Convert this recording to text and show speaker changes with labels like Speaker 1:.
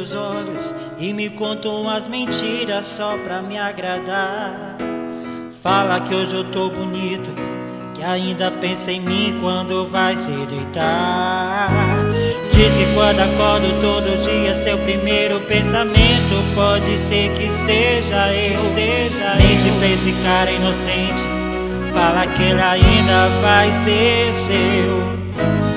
Speaker 1: meus olhos e me conta umas mentiras só pra me agradar. Fala que hoje eu tô bonito, que ainda pensa em mim quando vai se deitar. Diz que quando acordo todo dia, seu primeiro pensamento pode ser que seja eu. Mente pra esse cara inocente, fala que ele ainda vai ser seu.